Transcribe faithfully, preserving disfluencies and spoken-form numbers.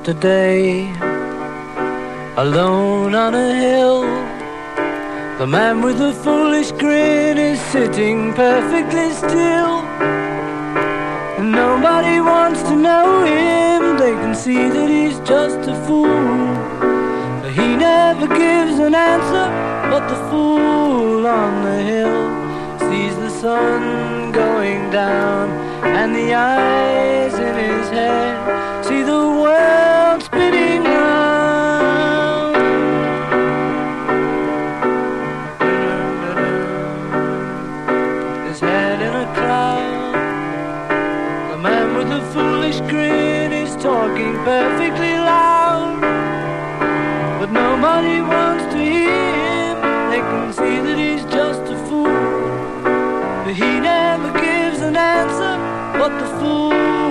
yesterday, alone on a hill. The man with the foolish grin is sitting perfectly still, and nobody wants to know him. They can see that he's just a fool, but he never gives an answer. But the fool on the hill sees the sun going down, and the eyes in his head see the world spinning round. His head in a cloud, the man with the foolish grin is talking perfectly loud, but nobody wants to hear him. They can see that he's just a fool, but he never gives an answer. But the fool